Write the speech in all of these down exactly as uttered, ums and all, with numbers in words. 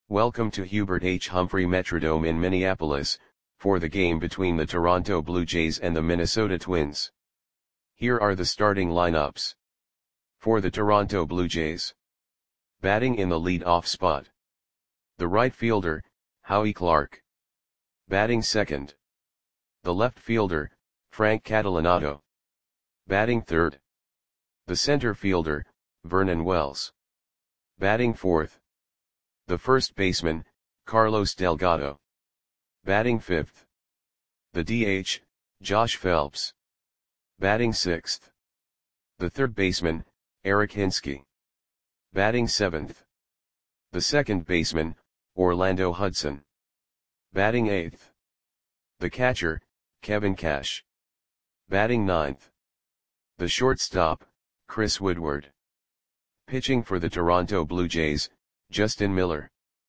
Welcome to Hubert H. Humphrey Metrodome in Minneapolis, for the game between the Toronto Blue Jays and the Minnesota Twins. Here are the starting lineups. For the Toronto Blue Jays. Batting in the lead-off spot. The right fielder, Howie Clark. Batting second. The left fielder, Frank Catalanotto. Batting third. The center fielder, Vernon Wells. Batting fourth. The first baseman, Carlos Delgado. Batting fifth. The D H, Josh Phelps. Batting sixth. The third baseman, Eric Hinske. Batting seventh. The second baseman, Orlando Hudson. Batting eighth. The catcher, Kevin Cash. Batting ninth. The shortstop, Chris Woodward. Pitching for the Toronto Blue Jays, Justin Miller.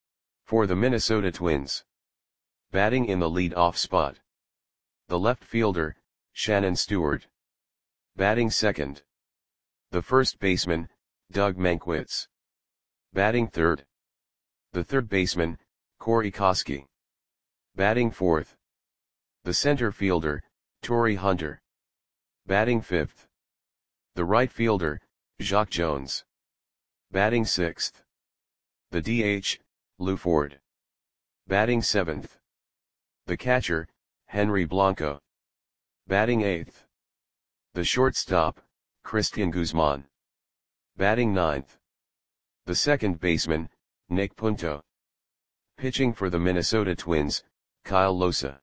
For the Minnesota Twins. Batting in the lead-off spot. The left fielder, Shannon Stewart. Batting second. The first baseman, Doug Mankiewicz. Batting third. The third baseman, Corey Koskie. Batting fourth. The center fielder, Torii Hunter. Batting fifth. The right fielder, Jacque Jones. Batting sixth. The D H, Lew Ford. Batting seventh. The catcher, Henry Blanco. Batting eighth. The shortstop, Cristian Guzman. Batting ninth. The second baseman, Nick Punto. Pitching for the Minnesota Twins, Kyle Lohse.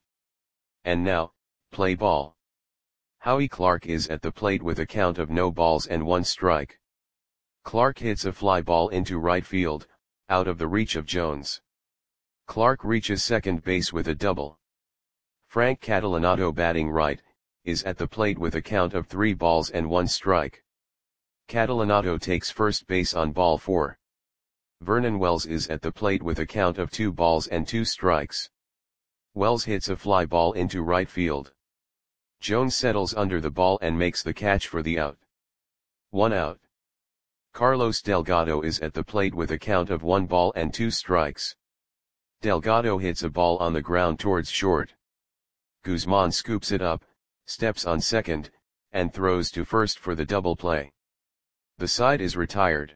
And now, play ball. Howie Clark is at the plate with a count of no balls and one strike. Clark hits a fly ball into right field, out of the reach of Jones. Clark reaches second base with a double. Frank Catalanotto, batting right, is at the plate with a count of three balls and one strike. Catalanotto takes first base on ball four. Vernon Wells is at the plate with a count of two balls and two strikes. Wells hits a fly ball into right field. Jones settles under the ball and makes the catch for the out. One out. Carlos Delgado is at the plate with a count of one ball and two strikes. Delgado hits a ball on the ground towards short. Guzman scoops it up, steps on second, and throws to first for the double play. The side is retired.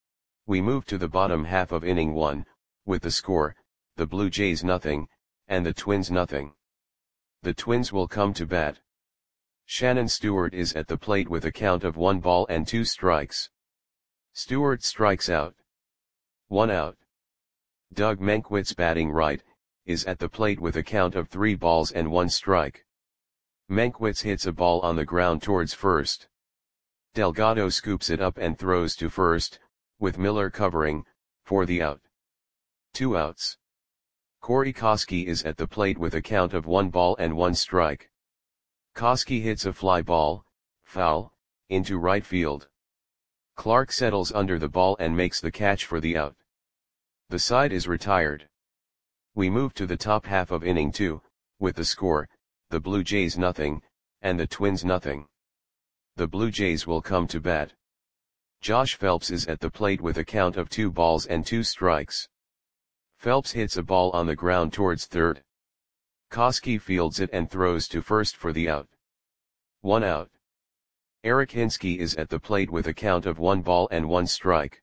We move to the bottom half of inning one, with the score, the Blue Jays nothing, and the Twins nothing. The Twins will come to bat. Shannon Stewart is at the plate with a count of one ball and two strikes. Stewart strikes out. One out. Doug Mankiewicz, batting right, is at the plate with a count of three balls and one strike. Mankiewicz hits a ball on the ground towards first. Delgado scoops it up and throws to first, with Miller covering, for the out. Two outs. Corey Koskie is at the plate with a count of one ball and one strike. Koskie hits a fly ball, foul, into right field. Clark settles under the ball and makes the catch for the out. The side is retired. We move to the top half of inning two, with the score, the Blue Jays nothing, and the Twins nothing. The Blue Jays will come to bat. Josh Phelps is at the plate with a count of two balls and two strikes. Phelps hits a ball on the ground towards third. Koskie fields it and throws to first for the out. One out. Eric Hinske is at the plate with a count of one ball and one strike.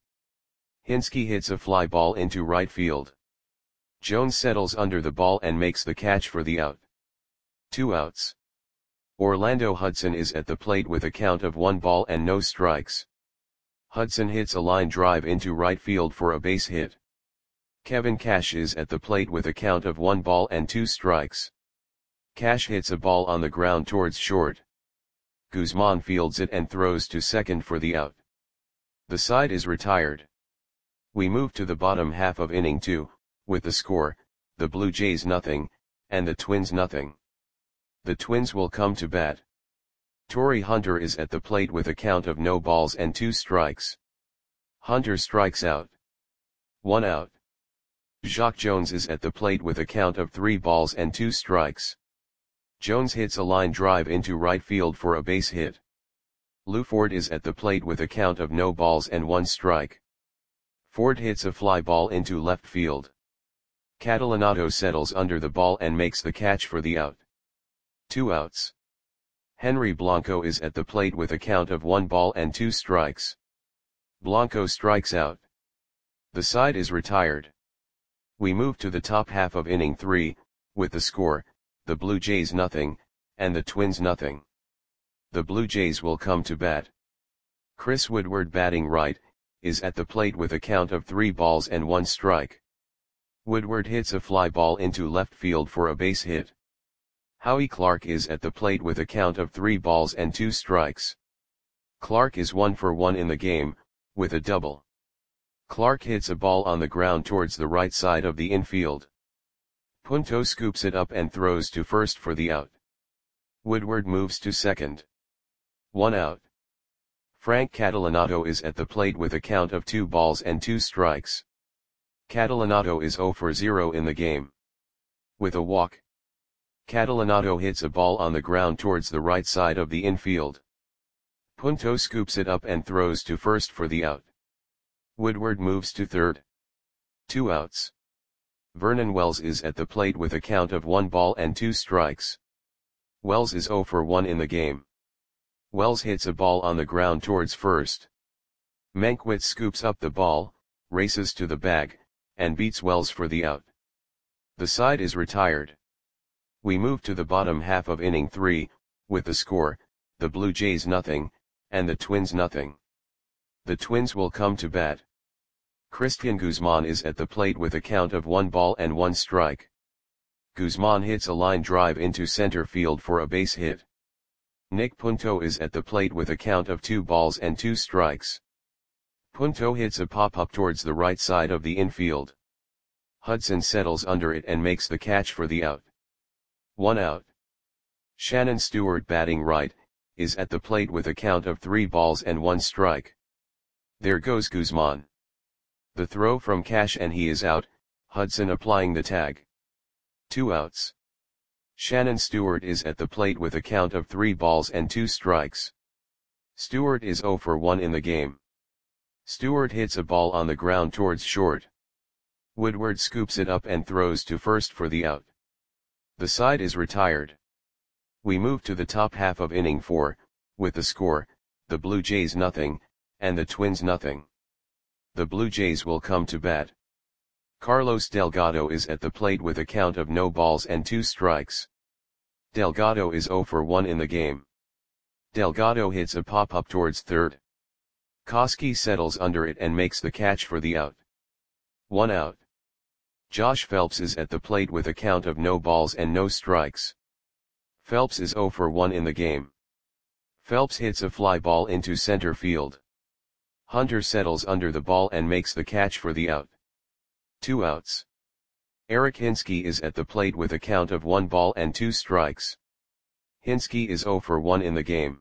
Hinske hits a fly ball into right field. Jones settles under the ball and makes the catch for the out. Two outs. Orlando Hudson is at the plate with a count of one ball and no strikes. Hudson hits a line drive into right field for a base hit. Kevin Cash is at the plate with a count of one ball and two strikes. Cash hits a ball on the ground towards short. Guzman fields it and throws to second for the out. The side is retired. We move to the bottom half of inning two, with the score, the Blue Jays nothing, and the Twins nothing. The Twins will come to bat. Torii Hunter is at the plate with a count of no balls and two strikes. Hunter strikes out. One out. Jacque Jones is at the plate with a count of three balls and two strikes. Jones hits a line drive into right field for a base hit. Lew Ford is at the plate with a count of no balls and one strike. Ford hits a fly ball into left field. Catalanato settles under the ball and makes the catch for the out. Two outs. Henry Blanco is at the plate with a count of one ball and two strikes. Blanco strikes out. The side is retired. We move to the top half of inning three, with the score, the Blue Jays nothing, and the Twins nothing. The Blue Jays will come to bat. Chris Woodward, batting right, is at the plate with a count of three balls and one strike. Woodward hits a fly ball into left field for a base hit. Howie Clark is at the plate with a count of three balls and two strikes. Clark is one for one in the game, with a double. Clark hits a ball on the ground towards the right side of the infield. Punto scoops it up and throws to first for the out. Woodward moves to second. One out. Frank Catalanato is at the plate with a count of two balls and two strikes. Catalanato is zero for zero in the game. With a walk, Catalanato hits a ball on the ground towards the right side of the infield. Punto scoops it up and throws to first for the out. Woodward moves to third. Two outs. Vernon Wells is at the plate with a count of one ball and two strikes. Wells is zero for one in the game. Wells hits a ball on the ground towards first. Mankiewicz scoops up the ball, races to the bag, and beats Wells for the out. The side is retired. We move to the bottom half of inning three, with the score, the Blue Jays nothing, and the Twins nothing. The Twins will come to bat. Christian Guzman is at the plate with a count of one ball and one strike. Guzman hits a line drive into center field for a base hit. Nick Punto is at the plate with a count of two balls and two strikes. Punto hits a pop-up towards the right side of the infield. Hudson settles under it and makes the catch for the out. One out. Shannon Stewart, batting right, is at the plate with a count of three balls and one strike. There goes Guzman. The throw from Cash and he is out, Hudson applying the tag. Two outs. Shannon Stewart is at the plate with a count of three balls and two strikes. Stewart is zero for one in the game. Stewart hits a ball on the ground towards short. Woodward scoops it up and throws to first for the out. The side is retired. We move to the top half of inning four, with the score, the Blue Jays nothing, and the Twins nothing. The Blue Jays will come to bat. Carlos Delgado is at the plate with a count of no balls and two strikes. Delgado is zero for one in the game. Delgado hits a pop-up towards third. Koski settles under it and makes the catch for the out. One out. Josh Phelps is at the plate with a count of no balls and no strikes. Phelps is zero for one in the game. Phelps hits a fly ball into center field. Hunter settles under the ball and makes the catch for the out. Two outs. Eric Hinske is at the plate with a count of one ball and two strikes. Hinske is zero for one in the game.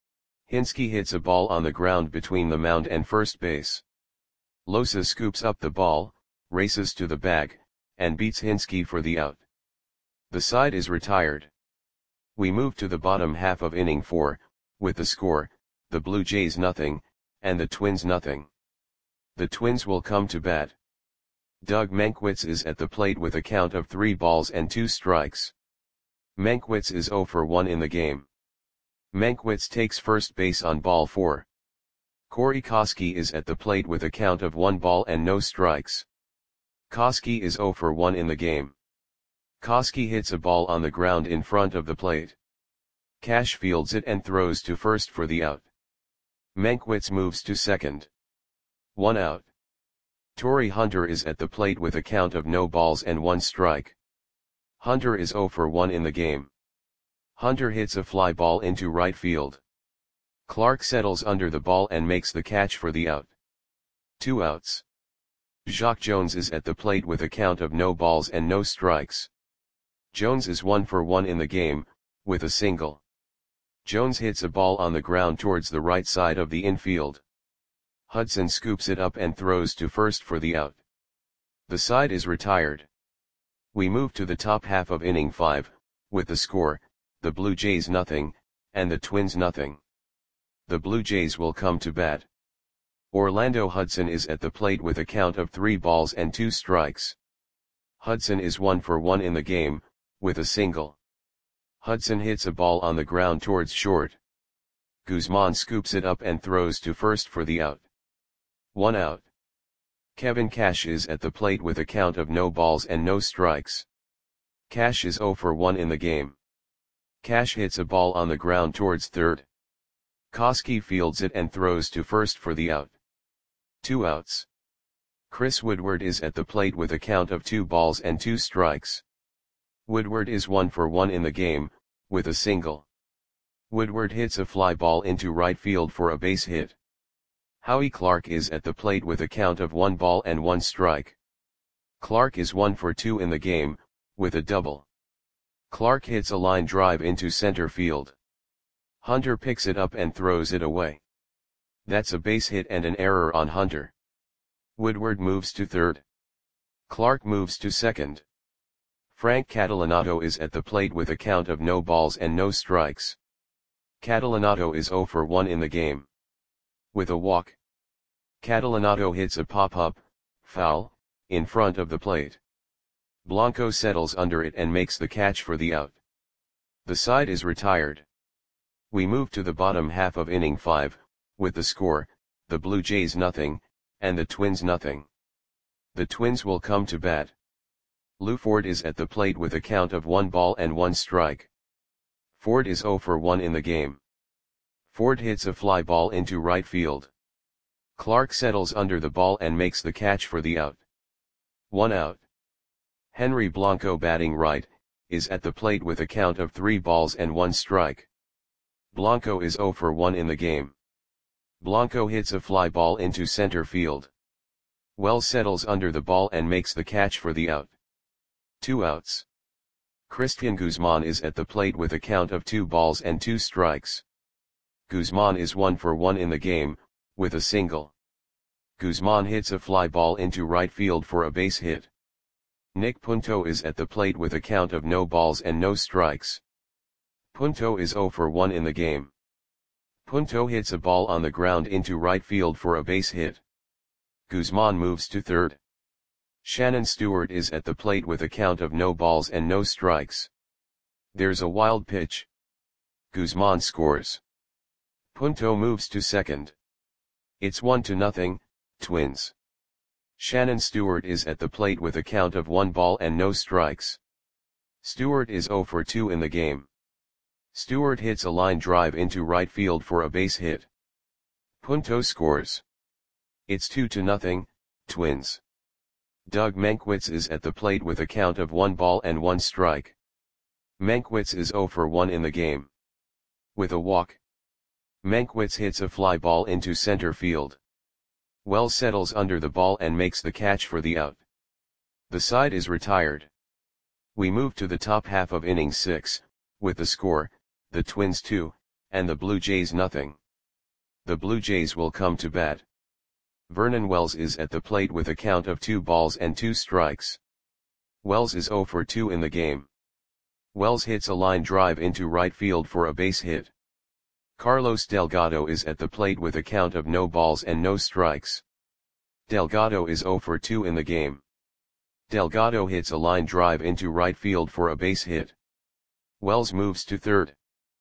Hinske hits a ball on the ground between the mound and first base. Losa scoops up the ball, races to the bag, and beats Hinske for the out. The side is retired. We move to the bottom half of inning four, with the score, the Blue Jays nothing, and the Twins nothing. The Twins will come to bat. Doug Mankiewicz is at the plate with a count of three balls and two strikes. Mankiewicz is zero for one in the game. Mankiewicz takes first base on ball four. Corey Koski is at the plate with a count of one ball and no strikes. Koski is zero for one in the game. Koski hits a ball on the ground in front of the plate. Cash fields it and throws to first for the out. Mankiewicz moves to second. One out. Torrey Hunter is at the plate with a count of no balls and one strike. Hunter is zero for one in the game. Hunter hits a fly ball into right field. Clark settles under the ball and makes the catch for the out. Two outs. Jacque Jones is at the plate with a count of no balls and no strikes. Jones is one for one in the game, with a single. Jones hits a ball on the ground towards the right side of the infield. Hudson scoops it up and throws to first for the out. The side is retired. We move to the top half of inning five, with the score, the Blue Jays nothing, and the Twins nothing. The Blue Jays will come to bat. Orlando Hudson is at the plate with a count of three balls and two strikes. Hudson is one for one in the game, with a single. Hudson hits a ball on the ground towards short. Guzman scoops it up and throws to first for the out. One out. Kevin Cash is at the plate with a count of no balls and no strikes. Cash is zero for one in the game. Cash hits a ball on the ground towards third. Koski fields it and throws to first for the out. Two outs. Chris Woodward is at the plate with a count of two balls and two strikes. Woodward is one for one in the game, with a single. Woodward hits a fly ball into right field for a base hit. Howie Clark is at the plate with a count of one ball and one strike. Clark is one for two in the game, with a double. Clark hits a line drive into center field. Hunter picks it up and throws it away. That's a base hit and an error on Hunter. Woodward moves to third. Clark moves to second. Frank Catalanato is at the plate with a count of no balls and no strikes. Catalanato is zero for one in the game. With a walk. Catalanato hits a pop-up, foul, in front of the plate. Blanco settles under it and makes the catch for the out. The side is retired. We move to the bottom half of inning five, with the score, the Blue Jays nothing, and the Twins nothing. The Twins will come to bat. Lou Ford is at the plate with a count of one ball and one strike. Ford is zero for one in the game. Ford hits a fly ball into right field. Clark settles under the ball and makes the catch for the out. One out. Henry Blanco, batting right, is at the plate with a count of three balls and one strike. Blanco is zero for one in the game. Blanco hits a fly ball into center field. Wells settles under the ball and makes the catch for the out. Two outs. Christian Guzman is at the plate with a count of two balls and two strikes. Guzman is one for one in the game, with a single. Guzman hits a fly ball into right field for a base hit. Nick Punto is at the plate with a count of no balls and no strikes. Punto is zero for one in the game. Punto hits a ball on the ground into right field for a base hit. Guzman moves to third. Shannon Stewart is at the plate with a count of no balls and no strikes. There's a wild pitch. Guzman scores. Punto moves to second. It's one to nothing, Twins. Shannon Stewart is at the plate with a count of one ball and no strikes. Stewart is zero for two in the game. Stewart hits a line drive into right field for a base hit. Punto scores. It's two to nothing, Twins. Doug Mankiewicz is at the plate with a count of one ball and one strike. Mankiewicz is zero for one in the game. With a walk. Mankiewicz hits a fly ball into center field. Wells settles under the ball and makes the catch for the out. The side is retired. We move to the top half of inning six, with the score, the Twins two, and the Blue Jays nothing. The Blue Jays will come to bat. Vernon Wells is at the plate with a count of two balls and two strikes. Wells is zero for two in the game. Wells hits a line drive into right field for a base hit. Carlos Delgado is at the plate with a count of no balls and no strikes. Delgado is zero for two in the game. Delgado hits a line drive into right field for a base hit. Wells moves to third.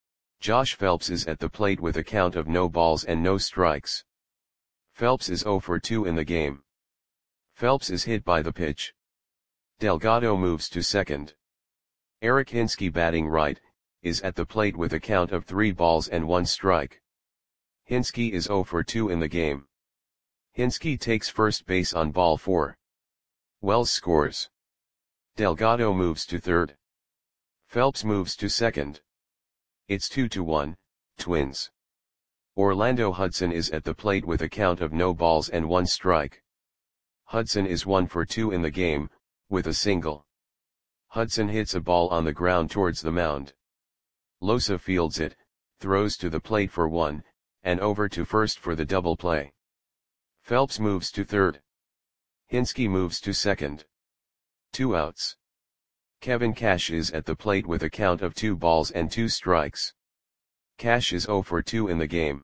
Josh Phelps is at the plate with a count of no balls and no strikes. Phelps is zero for two in the game. Phelps is hit by the pitch. Delgado moves to second. Eric Hinske, batting right, is at the plate with a count of three balls and one strike. Hinske is zero for two in the game. Hinske takes first base on ball four. Wells scores. Delgado moves to third. Phelps moves to second. It's two to one, Twins. Orlando Hudson is at the plate with a count of no balls and one strike. Hudson is one for two in the game, with a single. Hudson hits a ball on the ground towards the mound. Losa fields it, throws to the plate for one, and over to first for the double play. Phelps moves to third. Hinske moves to second. Two outs. Kevin Cash is at the plate with a count of two balls and two strikes. Cash is zero for two in the game.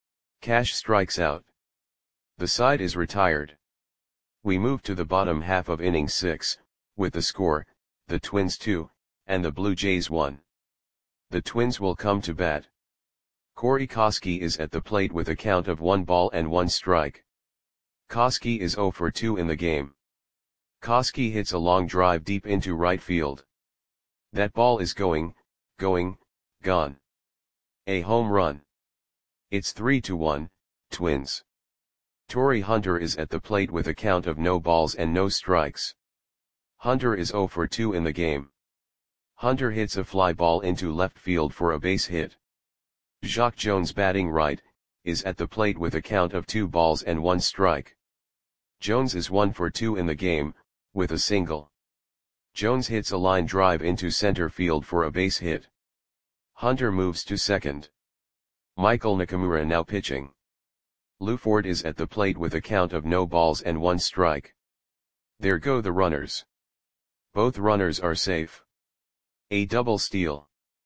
Cash strikes out. The side is retired. We move to the bottom half of inning six, with the score, the Twins two, and the Blue Jays one. The Twins will come to bat. Corey Koskie is at the plate with a count of one ball and one strike. Koskie is zero for two in the game. Koskie hits a long drive deep into right field. That ball is going, going, gone. A home run. It's three to one, Twins. Torii Hunter is at the plate with a count of no balls and no strikes. Hunter is zero for two in the game. Hunter hits a fly ball into left field for a base hit. Jacque Jones, batting right, is at the plate with a count of two balls and one strike. Jones is one for two in the game, with a single. Jones hits a line drive into center field for a base hit. Hunter moves to second. Michael Nakamura now pitching. Lew Ford is at the plate with a count of no balls and one strike. There go the runners. Both runners are safe. A double steal.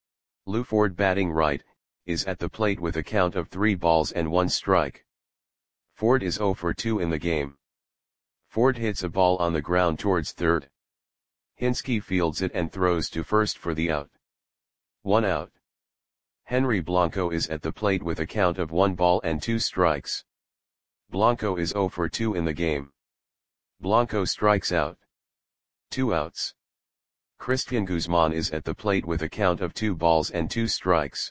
Lew Ford, batting right, is at the plate with a count of three balls and one strike. Ford is zero for two in the game. Ford hits a ball on the ground towards third. Hinske fields it and throws to first for the out. One out. Henry Blanco is at the plate with a count of one ball and two strikes. Blanco is zero for two in the game. Blanco strikes out. Two outs. Christian Guzman is at the plate with a count of two balls and two strikes.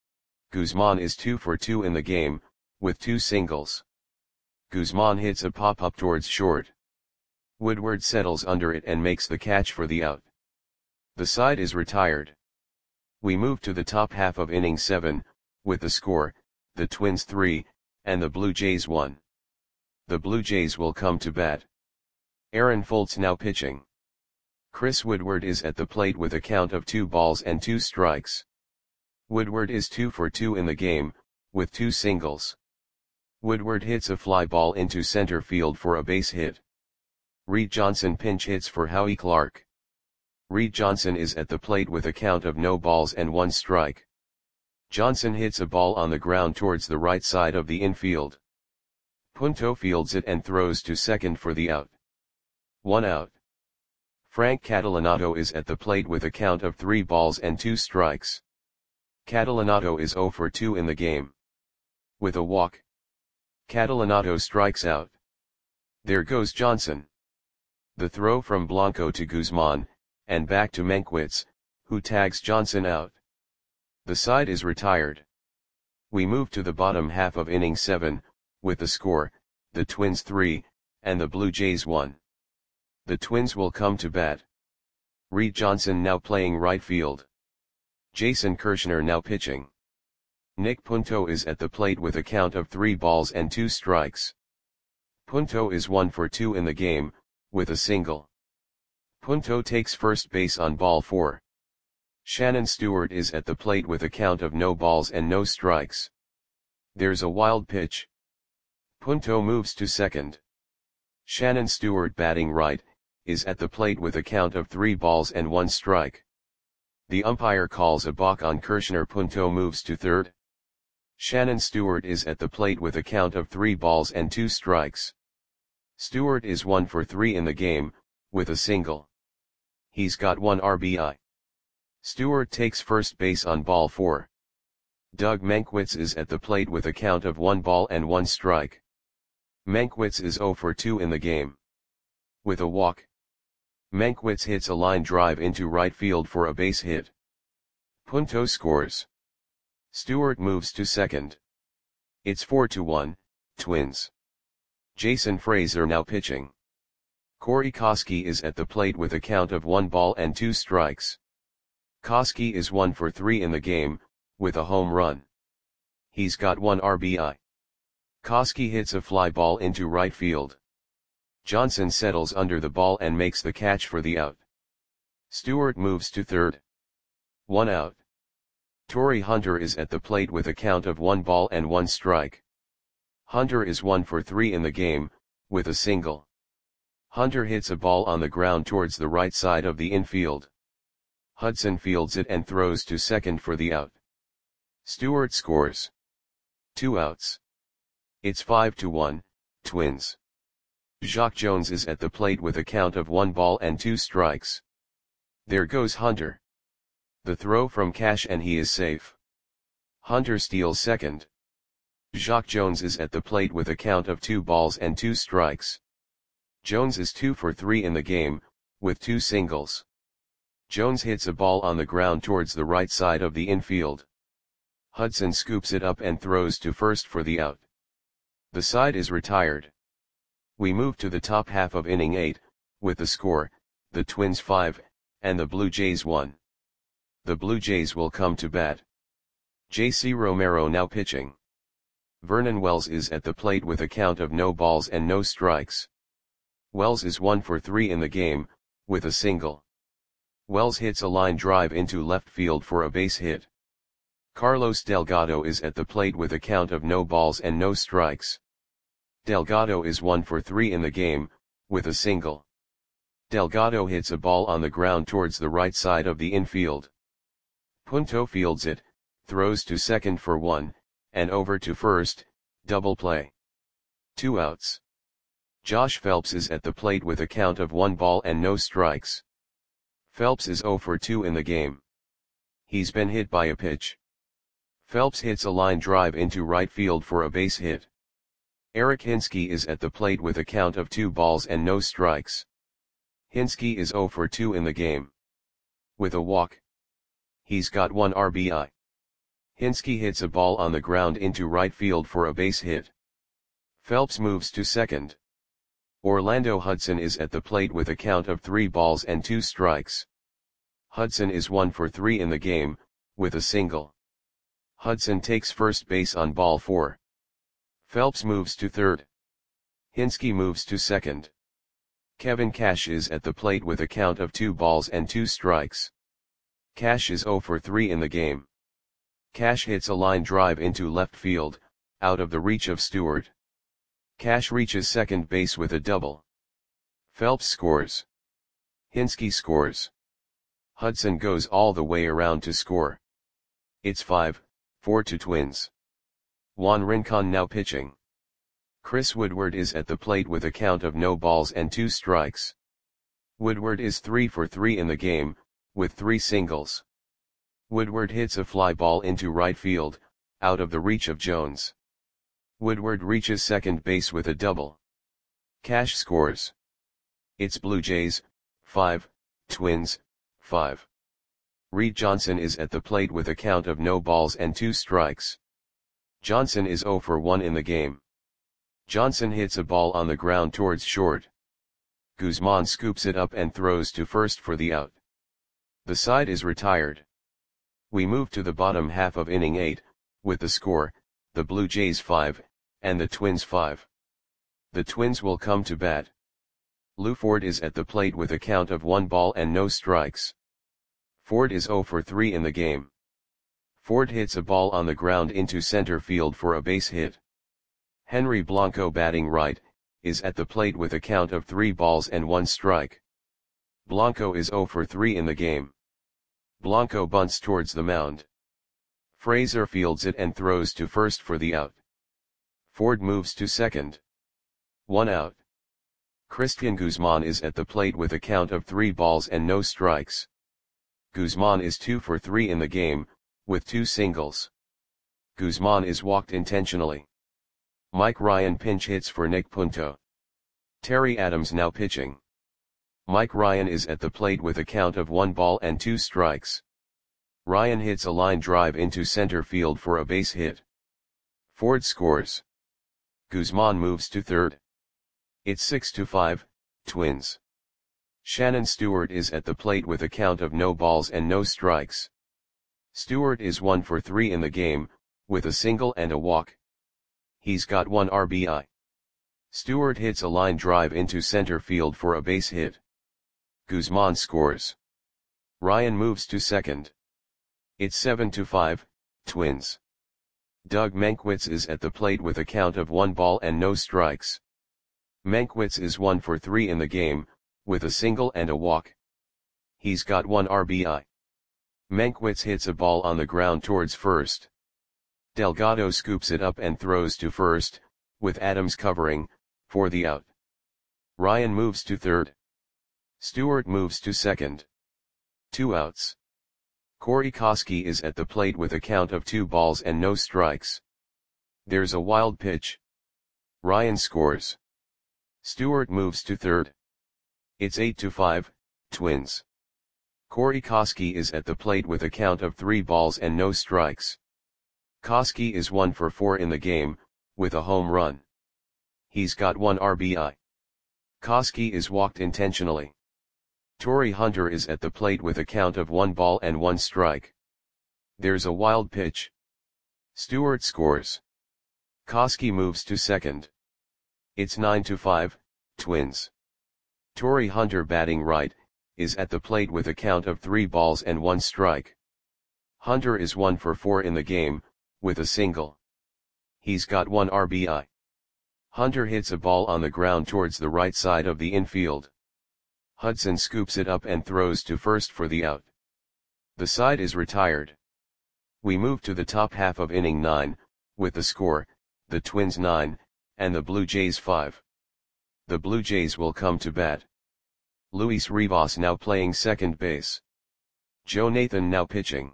Guzman is two for two in the game, with two singles. Guzman hits a pop-up towards short. Woodward settles under it and makes the catch for the out. The side is retired. We move to the top half of inning seven, with the score, the Twins three, and the Blue Jays one. The Blue Jays will come to bat. Aaron Foltz now pitching. Chris Woodward is at the plate with a count of two balls and two strikes. Woodward is two for two in the game, with two singles. Woodward hits a fly ball into center field for a base hit. Reed Johnson pinch hits for Howie Clark. Reed Johnson is at the plate with a count of no balls and one strike. Johnson hits a ball on the ground towards the right side of the infield. Punto fields it and throws to second for the out. One out. Frank Catalanato is at the plate with a count of three balls and two strikes. Catalanato is zero for two in the game. With a walk. Catalanato strikes out. There goes Johnson. The throw from Blanco to Guzman, and back to Mankiewicz, who tags Johnson out. The side is retired. We move to the bottom half of inning seven, with the score, the Twins three, and the Blue Jays one. The Twins will come to bat. Reed Johnson now playing right field. Jason Kirshner now pitching. Nick Punto is at the plate with a count of three balls and two strikes. Punto is one for two in the game, with a single. Punto takes first base on ball four. Shannon Stewart is at the plate with a count of no balls and no strikes. There's a wild pitch. Punto moves to second. Shannon Stewart, batting right, is at the plate with a count of three balls and one strike. The umpire calls a balk on Kirshner. Punto moves to third. Shannon Stewart is at the plate with a count of three balls and two strikes. Stewart is one for three in the game, with a single. He's got one R B I. Stewart takes first base on ball four. Doug Mankiewicz is at the plate with a count of one ball and one strike. Mankiewicz is zero for two in the game. With a walk. Mankiewicz hits a line drive into right field for a base hit. Punto scores. Stewart moves to second. It's four to one, Twins. Jason Frazier now pitching. Corey Koskie is at the plate with a count of one ball and two strikes. Koskie is one for three in the game, with a home run. He's got one R B I. Koskie hits a fly ball into right field. Johnson settles under the ball and makes the catch for the out. Stewart moves to third. One out. Torii Hunter is at the plate with a count of one ball and one strike. Hunter is one for three in the game, with a single. Hunter hits a ball on the ground towards the right side of the infield. Hudson fields it and throws to second for the out. Stewart scores. Two outs. It's five to one, Twins. Jacque Jones is at the plate with a count of one ball and two strikes. There goes Hunter. The throw from Cash and he is safe. Hunter steals second. Jacque Jones is at the plate with a count of two balls and two strikes. Jones is two for three in the game, with two singles. Jones hits a ball on the ground towards the right side of the infield. Hudson scoops it up and throws to first for the out. The side is retired. We move to the top half of inning eight, with the score, the Twins five, and the Blue Jays one. The Blue Jays will come to bat. J C Romero now pitching. Vernon Wells is at the plate with a count of no balls and no strikes. Wells is one for three in the game, with a single. Wells hits a line drive into left field for a base hit. Carlos Delgado is at the plate with a count of no balls and no strikes. Delgado is one for three in the game, with a single. Delgado hits a ball on the ground towards the right side of the infield. Punto fields it, throws to second for one, and over to first, double play. Two outs. Josh Phelps is at the plate with a count of one ball and no strikes. Phelps is zero for two in the game. He's been hit by a pitch. Phelps hits a line drive into right field for a base hit. Eric Hinske is at the plate with a count of two balls and no strikes. Hinske is zero for two in the game. With a walk. He's got one R B I. Hinske hits a ball on the ground into right field for a base hit. Phelps moves to second. Orlando Hudson is at the plate with a count of three balls and two strikes. Hudson is one for three in the game, with a single. Hudson takes first base on ball four. Phelps moves to third. Hinske moves to second. Kevin Cash is at the plate with a count of two balls and two strikes. Cash is zero for three in the game. Cash hits a line drive into left field, out of the reach of Stewart. Cash reaches second base with a double. Phelps scores. Hinske scores. Hudson goes all the way around to score. It's five four to Twins. Juan Rincon now pitching. Chris Woodward is at the plate with a count of no balls and two strikes. Woodward is three for three in the game, with three singles. Woodward hits a fly ball into right field, out of the reach of Jones. Woodward reaches second base with a double. Cash scores. It's Blue Jays, five, Twins, five. Reed Johnson is at the plate with a count of no balls and two strikes. Johnson is zero for one in the game. Johnson hits a ball on the ground towards short. Guzman scoops it up and throws to first for the out. The side is retired. We move to the bottom half of inning eight, with the score, the Blue Jays five, and the Twins five. The Twins will come to bat. Lou Ford is at the plate with a count of one ball and no strikes. Ford is zero for three in the game. Ford hits a ball on the ground into center field for a base hit. Henry Blanco, batting right, is at the plate with a count of three balls and one strike. Blanco is zero for three in the game. Blanco bunts towards the mound. Frazier fields it and throws to first for the out. Ford moves to second. One out. Christian Guzman is at the plate with a count of three balls and no strikes. Guzman is two for three in the game, with two singles. Guzman is walked intentionally. Mike Ryan pinch hits for Nick Punto. Terry Adams now pitching. Mike Ryan is at the plate with a count of one ball and two strikes. Ryan hits a line drive into center field for a base hit. Ford scores. Guzman moves to third. It's six to five, Twins. Shannon Stewart is at the plate with a count of no balls and no strikes. Stewart is one for three in the game, with a single and a walk. He's got one R B I. Stewart hits a line drive into center field for a base hit. Guzman scores. Ryan moves to second. It's seven to five, Twins. Doug Mankiewicz is at the plate with a count of one ball and no strikes. Mankiewicz is one for three in the game, with a single and a walk. He's got one R B I. Mankiewicz hits a ball on the ground towards first. Delgado scoops it up and throws to first, with Adams covering, for the out. Ryan moves to third. Stewart moves to second. Two outs. Corey Koskie is at the plate with a count of two balls and no strikes. There's a wild pitch. Ryan scores. Stewart moves to third. It's eight to five, Twins. Corey Koskie is at the plate with a count of three balls and no strikes. Koskie is one for four in the game, with a home run. He's got one R B I. Koskie is walked intentionally. Torii Hunter is at the plate with a count of one ball and one strike. There's a wild pitch. Stewart scores. Koskie moves to second. It's nine to five, Twins. Torii Hunter, batting right, is at the plate with a count of three balls and one strike. Hunter is one for four in the game, with a single. He's got one R B I. Hunter hits a ball on the ground towards the right side of the infield. Hudson scoops it up and throws to first for the out. The side is retired. We move to the top half of inning nine, with the score, the Twins nine, and the Blue Jays five. The Blue Jays will come to bat. Luis Rivas now playing second base. Joe Nathan now pitching.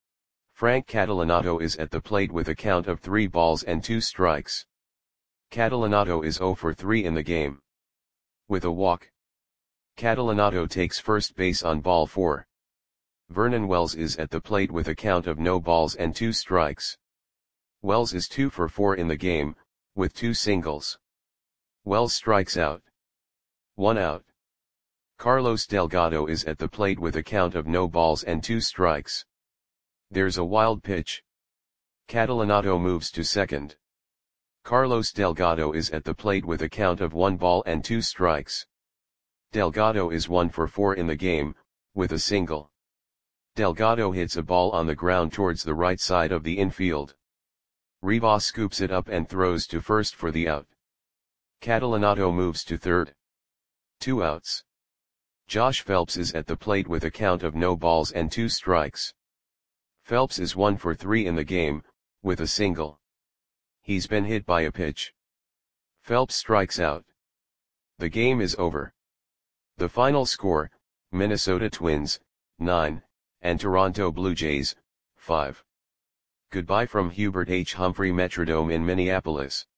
Frank Catalanotto is at the plate with a count of three balls and two strikes. Catalanotto is zero for three in the game. With a walk. Catalanotto takes first base on ball four. Vernon Wells is at the plate with a count of no balls and two strikes. Wells is two for four in the game, with two singles. Wells strikes out. One out. Carlos Delgado is at the plate with a count of no balls and two strikes. There's a wild pitch. Catalanotto moves to second. Carlos Delgado is at the plate with a count of one ball and two strikes. Delgado is one for four in the game, with a single. Delgado hits a ball on the ground towards the right side of the infield. Rivas scoops it up and throws to first for the out. Catalanotto moves to third. Two outs. Josh Phelps is at the plate with a count of no balls and two strikes. Phelps is one for three in the game, with a single. He's been hit by a pitch. Phelps strikes out. The game is over. The final score, Minnesota Twins, nine, and Toronto Blue Jays, five. Goodbye from Hubert H. Humphrey Metrodome in Minneapolis.